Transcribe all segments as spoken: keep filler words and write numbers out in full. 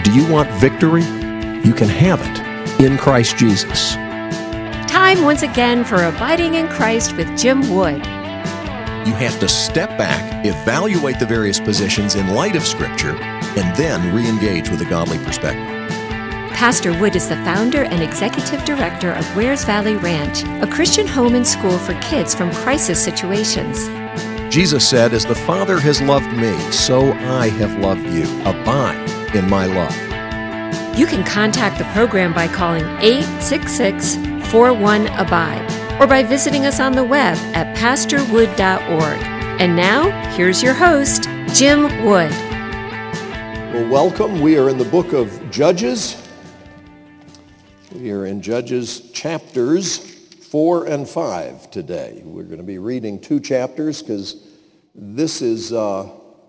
Do you want victory? You can have it in Christ Jesus. Time once again for Abiding in Christ with Jim Wood. You have to step back, evaluate the various positions in light of Scripture, and then re-engage with a godly perspective. Pastor Wood is the founder and executive director of Wares Valley Ranch, a Christian home and school for kids from crisis situations. Jesus said, "As the Father has loved me, so I have loved you. Abide in my love." You can contact the program by calling eight six six, four one, abide or by visiting us on the web at pastor wood dot org. And now, here's your host, Jim Wood. Well, welcome. We are in the book of Judges. We are in Judges chapters four and five today. We're going to be reading two chapters because this is uh,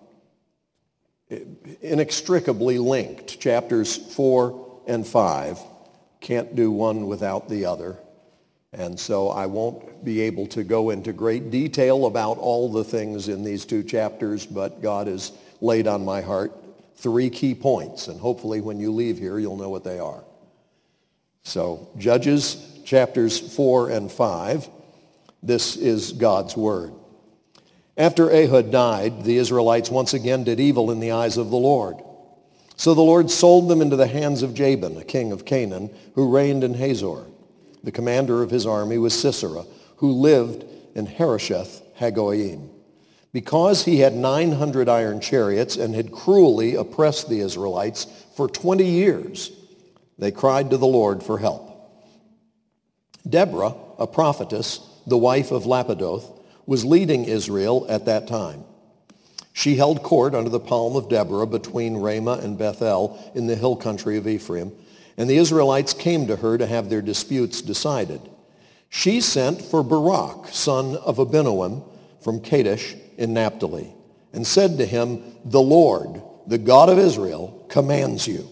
inextricably linked. Chapters four and five. Can't do one without the other. And so I won't be able to go into great detail about all the things in these two chapters, but God has laid on my heart three key points, and hopefully when you leave here, you'll know what they are. So, Judges chapters four and five, this is God's word. After Ehud died, the Israelites once again did evil in the eyes of the Lord. So the Lord sold them into the hands of Jabin, a king of Canaan, who reigned in Hazor. The commander of his army was Sisera, who lived in Harosheth Hagoyim. Because he had nine hundred iron chariots and had cruelly oppressed the Israelites for twenty years, they cried to the Lord for help. Deborah, a prophetess, the wife of Lapidoth, was leading Israel at that time. She held court under the palm of Deborah between Ramah and Bethel in the hill country of Ephraim, and the Israelites came to her to have their disputes decided. She sent for Barak, son of Abinoam, from Kadesh in Naphtali, and said to him, "The Lord, the God of Israel, commands you.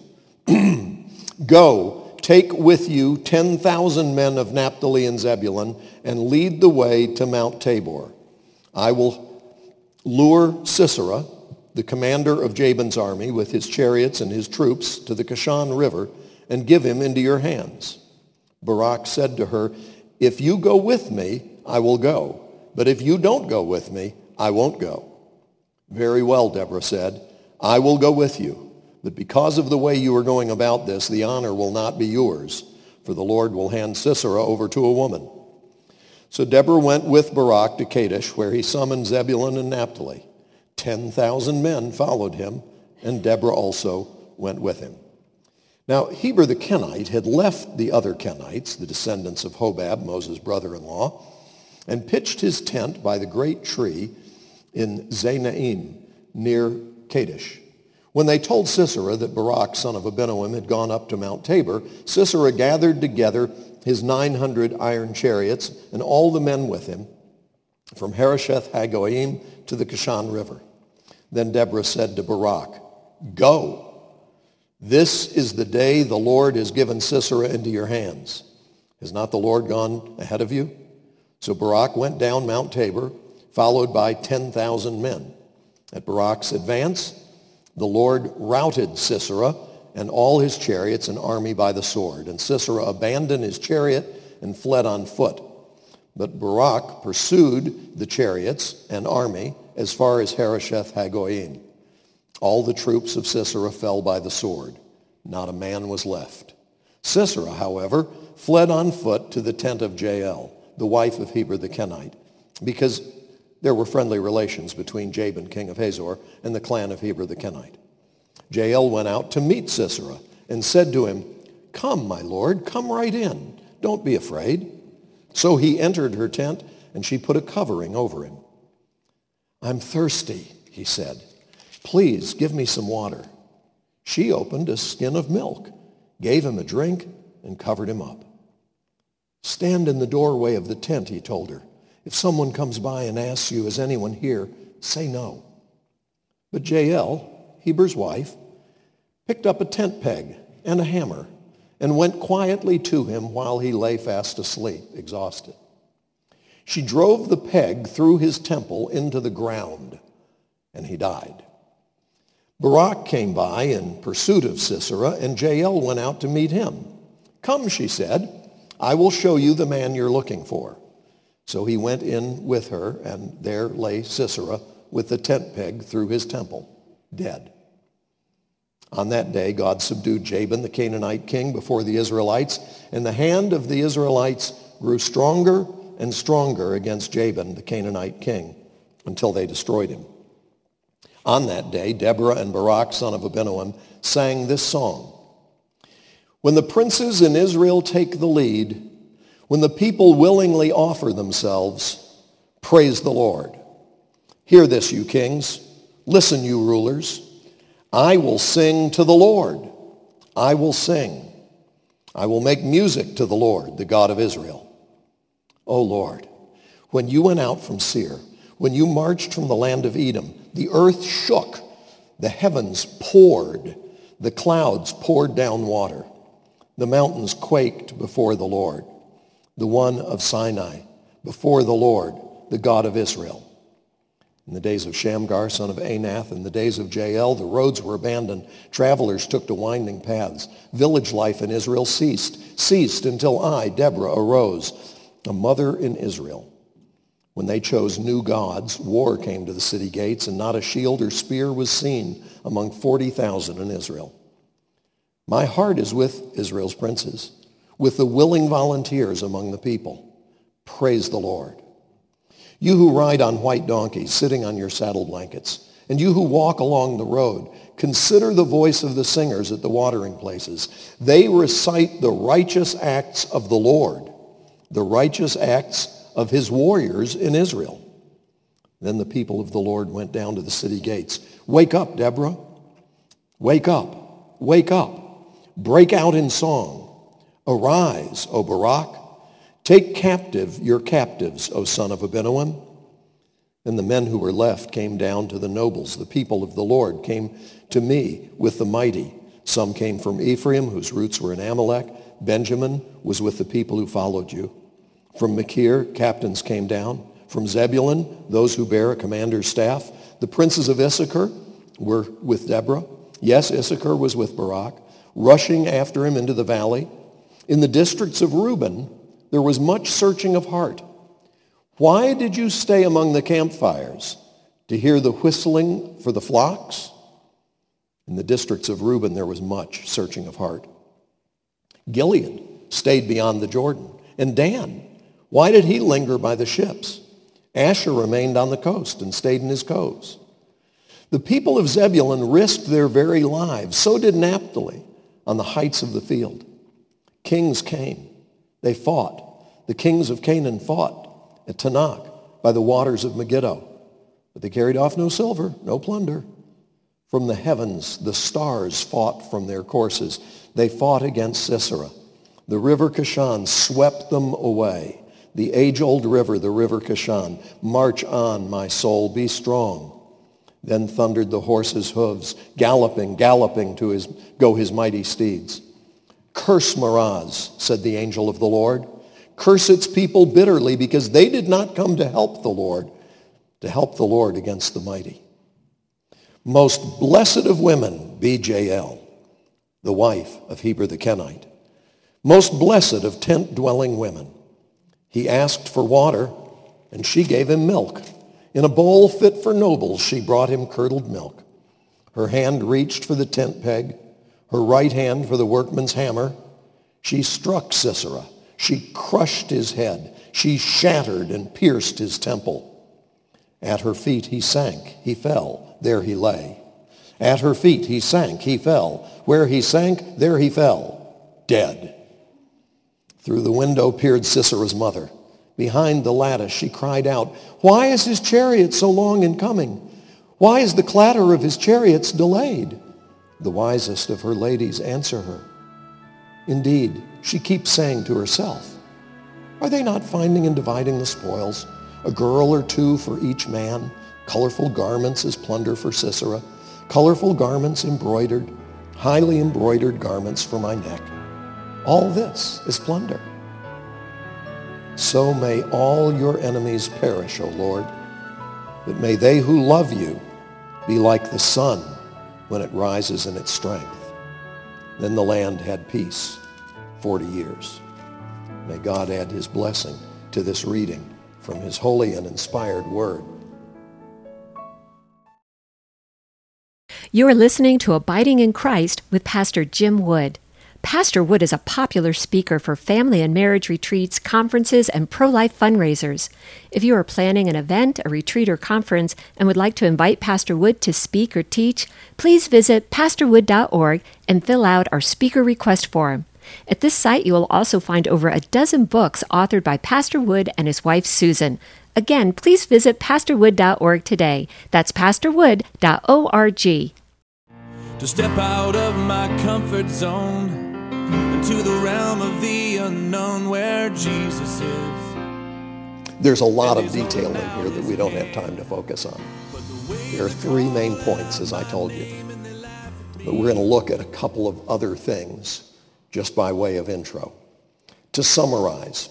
Go, take with you ten thousand men of Naphtali and Zebulun, and lead the way to Mount Tabor. I will lure Sisera, the commander of Jabin's army, with his chariots and his troops to the Kishon River, and give him into your hands." Barak said to her, "If you go with me, I will go. But if you don't go with me, I won't go." "Very well," Deborah said, "I will go with you. But because of the way you are going about this, the honor will not be yours, for the Lord will hand Sisera over to a woman." So Deborah went with Barak to Kadesh, where he summoned Zebulun and Naphtali. Ten thousand men followed him, and Deborah also went with him. Now Heber the Kenite had left the other Kenites, the descendants of Hobab, Moses' brother-in-law, and pitched his tent by the great tree in Zainaim, near Kadesh. When they told Sisera that Barak, son of Abinoam, had gone up to Mount Tabor, Sisera gathered together his nine hundred iron chariots and all the men with him from Harosheth Hagoyim to the Kishon River. Then Deborah said to Barak, "Go. This is the day the Lord has given Sisera into your hands. Has not the Lord gone ahead of you?" So Barak went down Mount Tabor, followed by ten thousand men. At Barak's advance, the Lord routed Sisera and all his chariots and army by the sword. And Sisera abandoned his chariot and fled on foot. But Barak pursued the chariots and army as far as Harosheth Hagoyim. All the troops of Sisera fell by the sword. Not a man was left. Sisera, however, fled on foot to the tent of Jael, the wife of Heber the Kenite, because there were friendly relations between Jabin, king of Hazor, and the clan of Heber the Kenite. Jael went out to meet Sisera and said to him, "Come, my lord, come right in. Don't be afraid." So he entered her tent, and she put a covering over him. "I'm thirsty," he said. "Please give me some water." She opened a skin of milk, gave him a drink, and covered him up. "Stand in the doorway of the tent," he told her. "If someone comes by and asks you, 'Is anyone here?' say no." But Jael, Heber's wife, picked up a tent peg and a hammer and went quietly to him while he lay fast asleep, exhausted. She drove the peg through his temple into the ground, and he died. Barak came by in pursuit of Sisera, and Jael went out to meet him. "Come," she said, "I will show you the man you're looking for." So he went in with her, and there lay Sisera with the tent peg through his temple, dead. On that day, God subdued Jabin, the Canaanite king, before the Israelites, and the hand of the Israelites grew stronger and stronger against Jabin, the Canaanite king, until they destroyed him. On that day, Deborah and Barak, son of Abinoam, sang this song. When the princes in Israel take the lead, when the people willingly offer themselves, praise the Lord. Hear this, you kings. Listen, you rulers. I will sing to the Lord. I will sing. I will make music to the Lord, the God of Israel. O Lord, when you went out from Seir, when you marched from the land of Edom, the earth shook, the heavens poured, the clouds poured down water. The mountains quaked before the Lord, the one of Sinai, before the Lord, the God of Israel. In the days of Shamgar, son of Anath, in the days of Jael, the roads were abandoned. Travelers took to winding paths. Village life in Israel ceased, ceased until I, Deborah, arose, a mother in Israel. When they chose new gods, war came to the city gates, and not a shield or spear was seen among forty thousand in Israel. My heart is with Israel's princes, with the willing volunteers among the people. Praise the Lord. You who ride on white donkeys, sitting on your saddle blankets, and you who walk along the road, consider the voice of the singers at the watering places. They recite the righteous acts of the Lord, the righteous acts of his warriors in Israel. Then the people of the Lord went down to the city gates. Wake up, Deborah. Wake up. Wake up. Break out in song. Arise, O Barak. Take captive your captives, O son of Abinoam. And the men who were left came down to the nobles. The people of the Lord came to me with the mighty. Some came from Ephraim, whose roots were in Amalek. Benjamin was with the people who followed you. From Machir, captains came down. From Zebulun, those who bear a commander's staff. The princes of Issachar were with Deborah. Yes, Issachar was with Barak, rushing after him into the valley. In the districts of Reuben, there was much searching of heart. Why did you stay among the campfires? To hear the whistling for the flocks? In the districts of Reuben, there was much searching of heart. Gilead stayed beyond the Jordan. And Dan, why did he linger by the ships? Asher remained on the coast and stayed in his coves. The people of Zebulun risked their very lives. So did Naphtali on the heights of the field. Kings came. They fought. The kings of Canaan fought at Tanakh by the waters of Megiddo. But they carried off no silver, no plunder. From the heavens, the stars fought from their courses. They fought against Sisera. The river Kishon swept them away. The age-old river, the river Kishon. March on, my soul, be strong. Then thundered the horses' hooves, galloping, galloping to his, go his mighty steeds. Curse Meroz, said the angel of the Lord. Curse its people bitterly, because they did not come to help the Lord, to help the Lord against the mighty. Most blessed of women be Jael, the wife of Heber the Kenite. Most blessed of tent-dwelling women. He asked for water, and she gave him milk. In a bowl fit for nobles, she brought him curdled milk. Her hand reached for the tent peg, her right hand for the workman's hammer. She struck Sisera. She crushed his head. She shattered and pierced his temple. At her feet he sank. He fell. There he lay. At her feet he sank. He fell. Where he sank, there he fell. Dead. Through the window peered Sisera's mother. Behind the lattice she cried out, "Why is his chariot so long in coming? Why is the clatter of his chariots delayed?" The wisest of her ladies answer her. Indeed, she keeps saying to herself, "Are they not finding and dividing the spoils? A girl or two for each man, colorful garments as plunder for Sisera, colorful garments embroidered, highly embroidered garments for my neck. All this is plunder. So may all your enemies perish, O Lord, but may they who love you be like the sun when it rises in its strength. Then the land had peace forty years. May God add his blessing to this reading from his holy and inspired word. You are listening to Abiding in Christ with Pastor Jim Wood. Pastor Wood is a popular speaker for family and marriage retreats, conferences, and pro-life fundraisers. If you are planning an event, a retreat, or conference and would like to invite Pastor Wood to speak or teach, please visit pastor wood dot org and fill out our speaker request form. At this site, you will also find over a dozen books authored by Pastor Wood and his wife, Susan. Again, please visit pastor wood dot org today. That's pastor wood dot org. To step out of my comfort zone into the realm of the unknown where Jesus is. There's a lot of detail in here that we don't have time to focus on. There are three main points, as I told you. But we're going to look at a couple of other things just by way of intro. To summarize,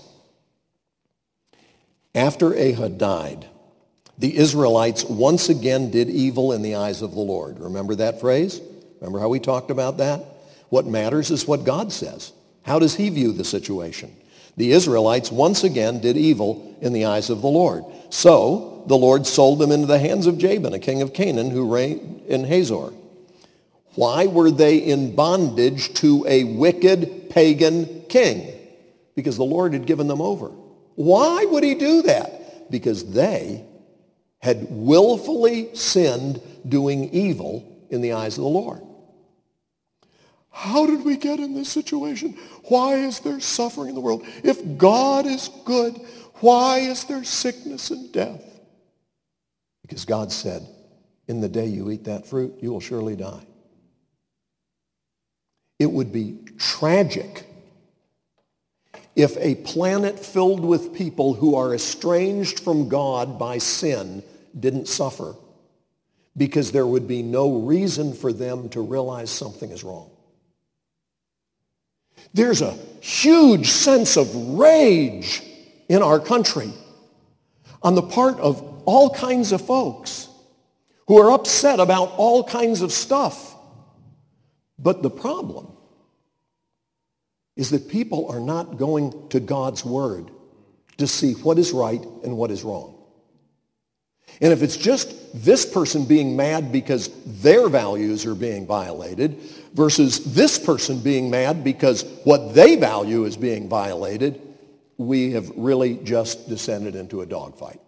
after Ehud died, the Israelites once again did evil in the eyes of the Lord. Remember that phrase? Remember how we talked about that? What matters is what God says. How does he view the situation? The Israelites once again did evil in the eyes of the Lord. So the Lord sold them into the hands of Jabin, a king of Canaan who reigned in Hazor. Why were they in bondage to a wicked pagan king? Because the Lord had given them over. Why would he do that? Because they had willfully sinned doing evil in the eyes of the Lord. How did we get in this situation? Why is there suffering in the world? If God is good, why is there sickness and death? Because God said, in the day you eat that fruit, you will surely die. It would be tragic if a planet filled with people who are estranged from God by sin didn't suffer, because there would be no reason for them to realize something is wrong. There's a huge sense of rage in our country on the part of all kinds of folks who are upset about all kinds of stuff. But the problem is that people are not going to God's word to see what is right and what is wrong. And if it's just this person being mad because their values are being violated versus this person being mad because what they value is being violated, we have really just descended into a dogfight.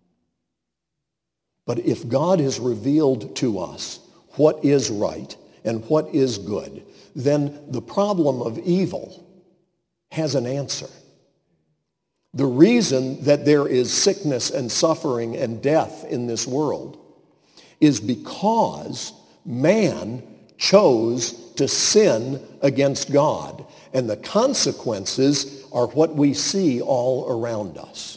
But if God has revealed to us what is right and what is good, then the problem of evil has an answer. The reason that there is sickness and suffering and death in this world is because man chose to sin against God, and the consequences are what we see all around us.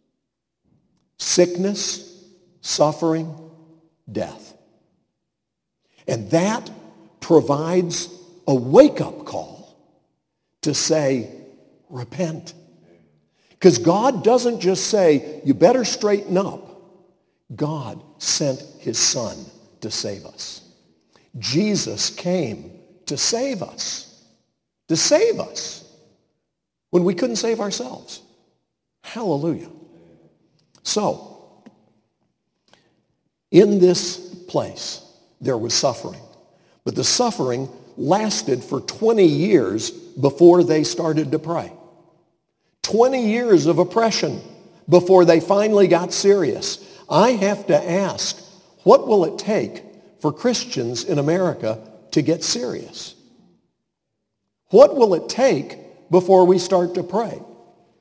Sickness, suffering, death. And that provides a wake-up call to say, repent. Because God doesn't just say, you better straighten up. God sent his son to save us. Jesus came to save us. To save us. When we couldn't save ourselves. Hallelujah. So, in this place, there was suffering. But the suffering lasted for twenty years before they started to pray. twenty years of oppression before they finally got serious. I have to ask, what will it take for Christians in America to get serious? What will it take before we start to pray? It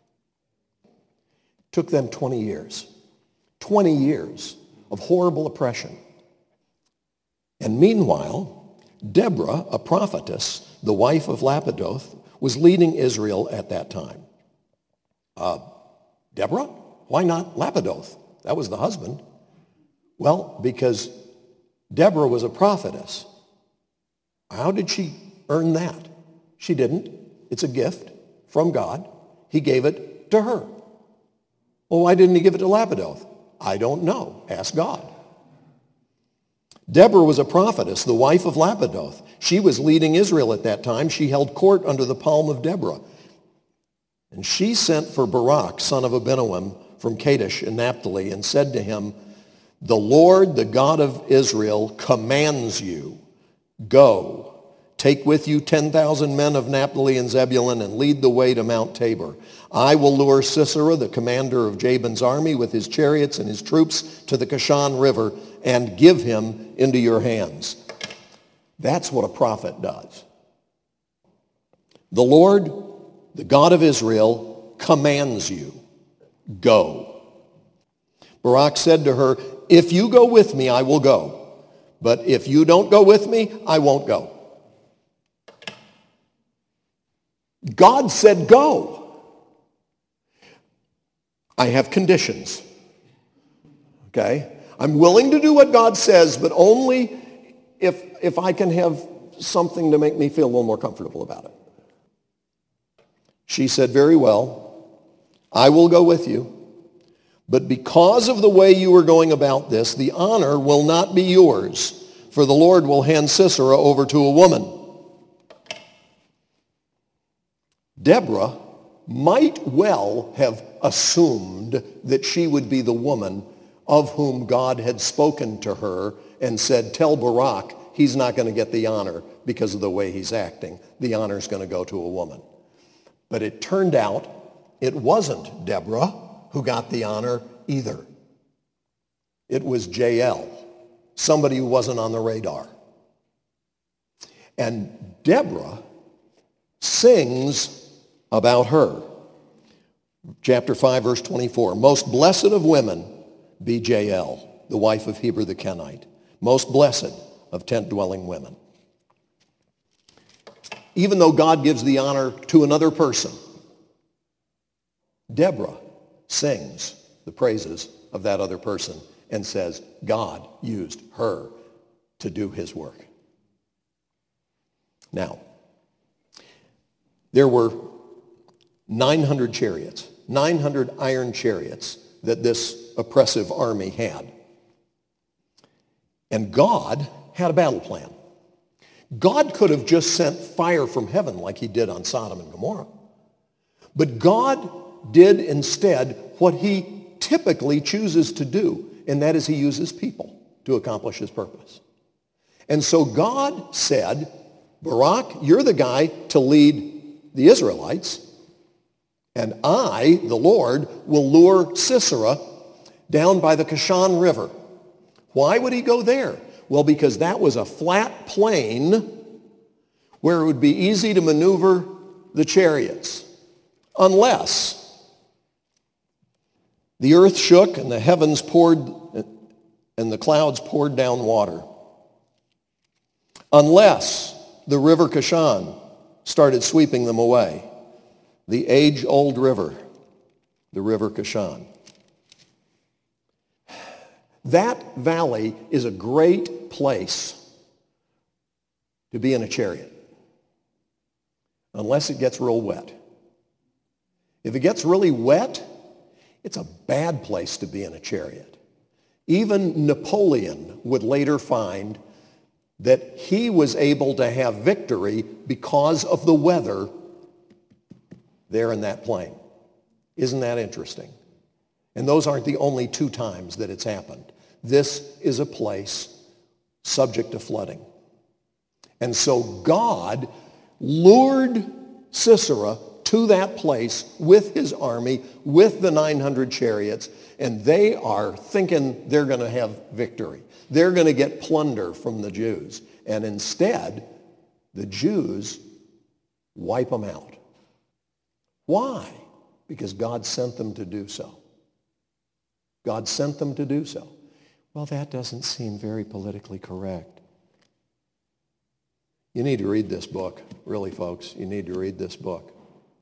took them twenty years. twenty years of horrible oppression. And meanwhile, Deborah, a prophetess, the wife of Lapidoth, was leading Israel at that time. Uh, Deborah? Why not Lapidoth? That was the husband. Well, because Deborah was a prophetess. How did she earn that? She didn't. It's a gift from God. He gave it to her. Well, why didn't he give it to Lapidoth? I don't know. Ask God. Deborah was a prophetess, the wife of Lapidoth. She was leading Israel at that time. She held court under the palm of Deborah. And she sent for Barak, son of Abinoam, from Kadesh in Naphtali, and said to him, "The Lord, the God of Israel, commands you, go, take with you ten thousand men of Naphtali and Zebulun, and lead the way to Mount Tabor. I will lure Sisera, the commander of Jabin's army, with his chariots and his troops to the Kishon River, and give him into your hands." That's what a prophet does. The Lord, the God of Israel, commands you, go. Barak said to her, "If you go with me, I will go. But if you don't go with me, I won't go." God said go. I have conditions. Okay? I'm willing to do what God says, but only if, if I can have something to make me feel a little more comfortable about it. She said, "Very well, I will go with you. But because of the way you are going about this, the honor will not be yours, for the Lord will hand Sisera over to a woman." Deborah might well have assumed that she would be the woman of whom God had spoken to her and said, "Tell Barak he's not going to get the honor because of the way he's acting. The honor is going to go to a woman." But it turned out it wasn't Deborah who got the honor either. It was Jael, somebody who wasn't on the radar. And Deborah sings about her. Chapter five, verse twenty-four. "Most blessed of women be Jael, the wife of Heber the Kenite, most blessed of tent-dwelling women." Even though God gives the honor to another person, Deborah sings the praises of that other person and says God used her to do his work. Now, there were nine hundred chariots, nine hundred iron chariots that this oppressive army had. And God had a battle plan. God could have just sent fire from heaven like he did on Sodom and Gomorrah. But God did instead what he typically chooses to do, and that is he uses people to accomplish his purpose. And so God said, "Barak, you're the guy to lead the Israelites, and I, the Lord, will lure Sisera down by the Kishon River." Why would he go there? Well, because that was a flat plain where it would be easy to maneuver the chariots, unless the earth shook and the heavens poured and the clouds poured down water. Unless the river Kishon started sweeping them away. The age-old river, the river Kishon. That valley is a great place to be in a chariot, unless it gets real wet. If it gets really wet, it's a bad place to be in a chariot. Even Napoleon would later find that he was able to have victory because of the weather there in that plain. Isn't that interesting? And those aren't the only two times that it's happened. This is a place subject to flooding. And so God lured Sisera to that place with his army, with the nine hundred chariots, and they are thinking they're going to have victory. They're going to get plunder from the Jews. And instead, the Jews wipe them out. Why? Because God sent them to do so. God sent them to do so. Well, that doesn't seem very politically correct. You need to read this book. Really, folks, you need to read this book.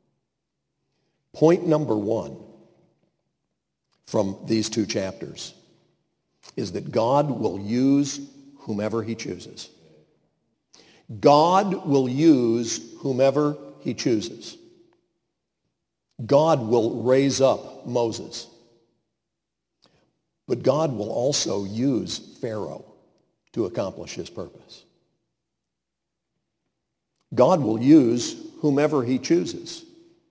Point number one from these two chapters is that God will use whomever he chooses. God will use whomever he chooses. God will raise up Moses. But God will also use Pharaoh to accomplish his purpose. God will use whomever he chooses.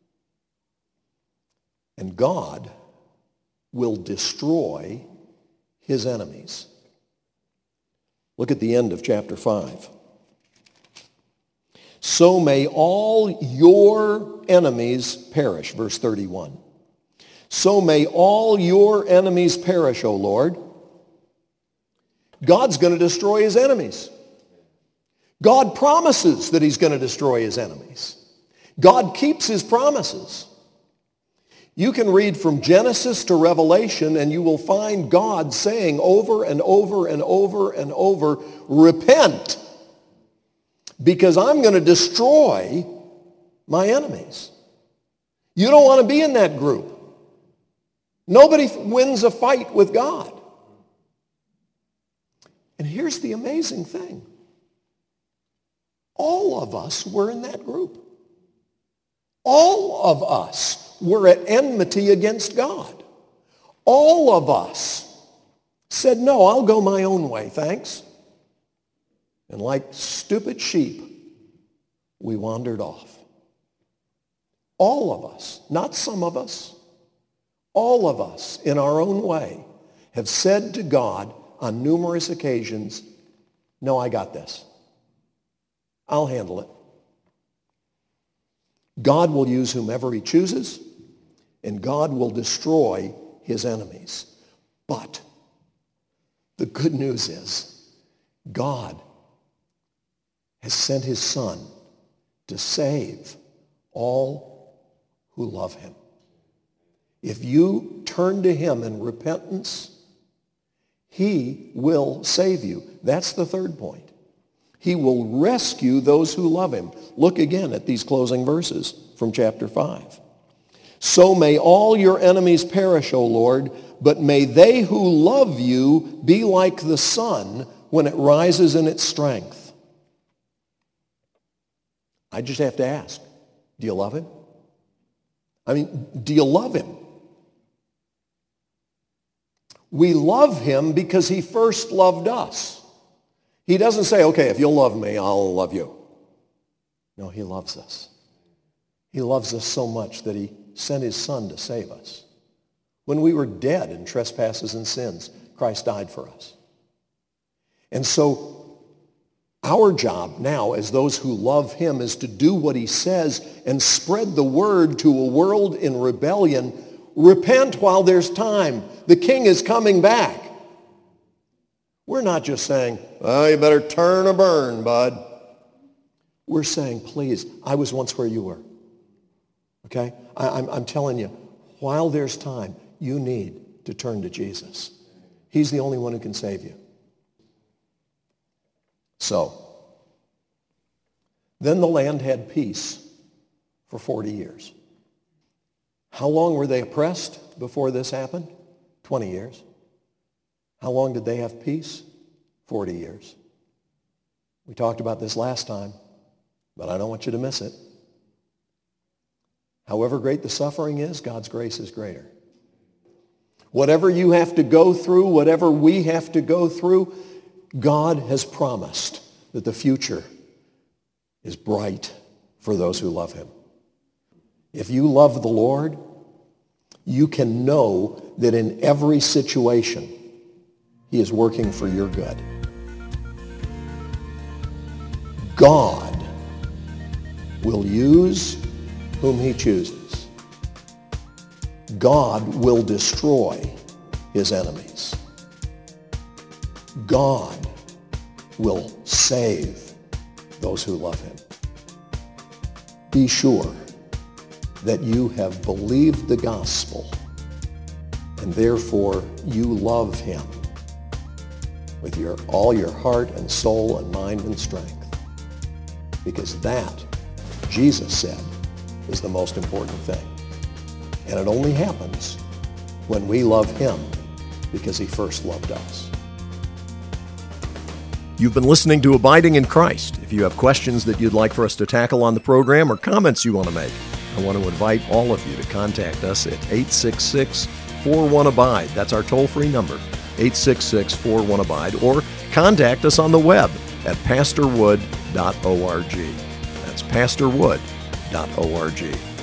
And God will destroy his enemies. Look at the end of chapter five. So may all your enemies perish, verse thirty-one. So may all your enemies perish, O Lord. God's going to destroy his enemies. God promises that he's going to destroy his enemies. God keeps his promises. You can read from Genesis to Revelation and you will find God saying over and over and over and over, repent, because I'm going to destroy my enemies. You don't want to be in that group. Nobody wins a fight with God. And here's the amazing thing. All of us were in that group. All of us were at enmity against God. All of us said, no, I'll go my own way, thanks. And like stupid sheep, we wandered off. All of us, not some of us, all of us in our own way have said to God on numerous occasions, no, I got this. I'll handle it. God will use whomever he chooses, and God will destroy his enemies. But the good news is God has sent his Son to save all who love him. If you turn to him in repentance, he will save you. That's the third point. He will rescue those who love him. Look again at these closing verses from chapter five. So may all your enemies perish, O Lord, but may they who love you be like the sun when it rises in its strength. I just have to ask, do you love him? I mean, do you love him? We love him because he first loved us. He doesn't say, okay, if you'll love me, I'll love you. No, he loves us. He loves us so much that he sent his Son to save us. When we were dead in trespasses and sins, Christ died for us. And so our job now as those who love him is to do what he says and spread the word to a world in rebellion. Repent while there's time. The king is coming back. We're not just saying, oh, you better turn or burn, bud. We're saying, please, I was once where you were. Okay? I, I'm, I'm telling you, while there's time, you need to turn to Jesus. He's the only one who can save you. So, then the land had peace for forty years. How long were they oppressed before this happened? twenty years. How long did they have peace? forty years. We talked about this last time, but I don't want you to miss it. However great the suffering is, God's grace is greater. Whatever you have to go through, whatever we have to go through, God has promised that the future is bright for those who love him. If you love the Lord, you can know that in every situation, he is working for your good. God will use whom he chooses. God will destroy his enemies. God will save those who love him. Be sure that you have believed the gospel and therefore you love him with your, all your heart and soul and mind and strength. Because that, Jesus said, is the most important thing. And it only happens when we love him because he first loved us. You've been listening to Abiding in Christ. If you have questions that you'd like for us to tackle on the program or comments you want to make, I want to invite all of you to contact us at eight six six, four one, A B I D E. That's our toll-free number, eight six six, four one, A B I D E. Or contact us on the web at pastor wood dot org. That's pastor wood dot org.